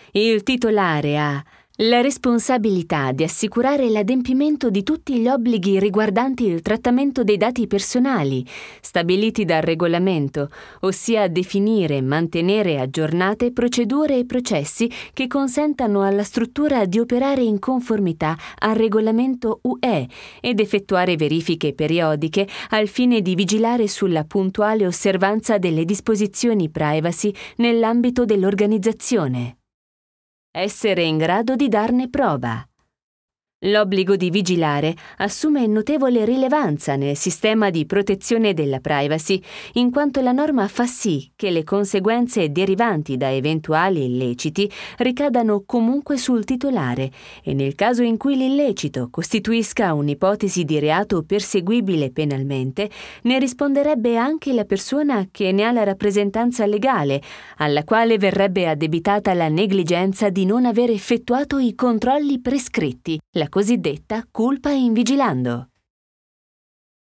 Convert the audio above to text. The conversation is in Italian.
Il titolare ha la responsabilità di assicurare l'adempimento di tutti gli obblighi riguardanti il trattamento dei dati personali, stabiliti dal regolamento, ossia definire e mantenere aggiornate procedure e processi che consentano alla struttura di operare in conformità al regolamento UE ed effettuare verifiche periodiche al fine di vigilare sulla puntuale osservanza delle disposizioni privacy nell'ambito dell'organizzazione. Essere in grado di darne prova. L'obbligo di vigilare assume notevole rilevanza nel sistema di protezione della privacy, in quanto la norma fa sì che le conseguenze derivanti da eventuali illeciti ricadano comunque sul titolare e nel caso in cui l'illecito costituisca un'ipotesi di reato perseguibile penalmente, ne risponderebbe anche la persona che ne ha la rappresentanza legale, alla quale verrebbe addebitata la negligenza di non aver effettuato i controlli prescritti, la cosiddetta culpa in vigilando.